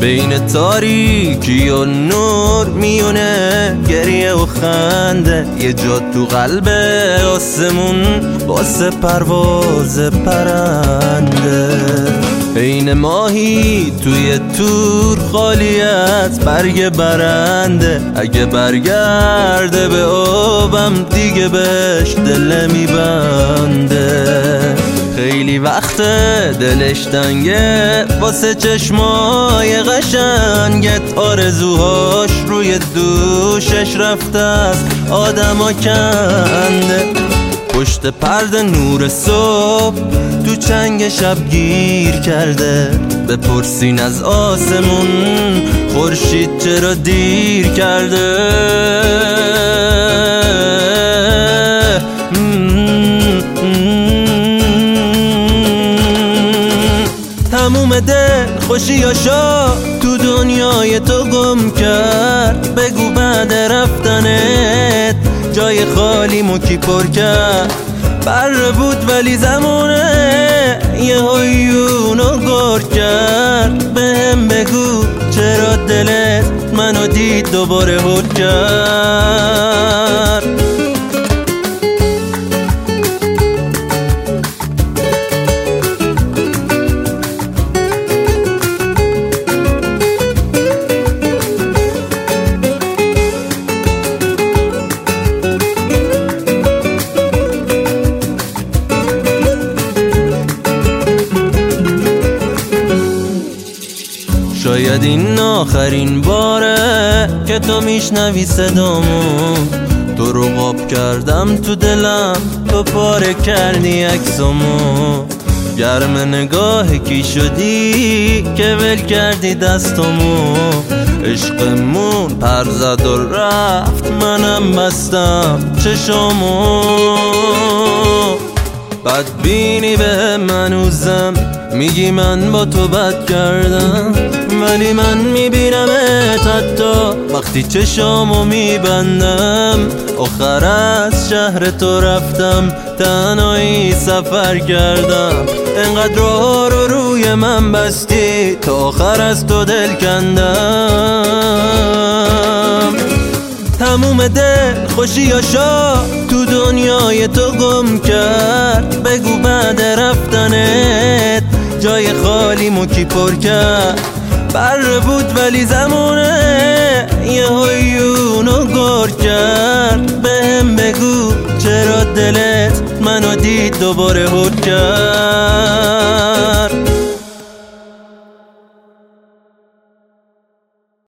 بین تاریکی و نور میونه گریه و خنده، یه جا تو قلب آسمون واسه پرواز پرنده. عین ماهی توی تور خالیت برگ برنده، اگه برگرده به آبم دیگه بهش دل میبنده. خیلی وقت دلش تنگه واسه چشمای قشنگت، آرزوهاش روی دوشش رفته از آدما کنده. پشت پرده نور صبح تو چنگ شب گیر کرده، بپرسین از آسمون خورشید چرا دیر کرده. تموم دل خوشیاشا تو دنیای تو گم کرد، بگو بعد رفتنت جای خالیمو کی پر کرد. بره بود ولی زمونه یه هایونو گر کرد، بهم بگو چرا دلت منو دید دوباره هر کرد. شاید این آخرین باره که تو میشنوی صدامو، تو رو قاب کردم تو دلم، تو پاره کردی عکسامو. گرم نگاه کی شدی که ول کردی دستامو. عشقمون پر زد و رفت منم بستم چشامو. بدبینی به من هنوزم میگی من با تو بد کردم، ولی من میبینمت حتی وقتی چشامو میبندم. آخر از شهر تو رفتم تنهایی سفر کردم، انقدر راه رو روی من بستی تا آخر از تو دل کندم. تموم دل خوشیاشا تو دنیای تو گم کرد، بگو بعد رفتنت جای خالیمو کی پر کرد. بره بود ولی زمونه یه هایونو گر کرد، بهم بگو چرا دلت منو دید دوباره هر کرد.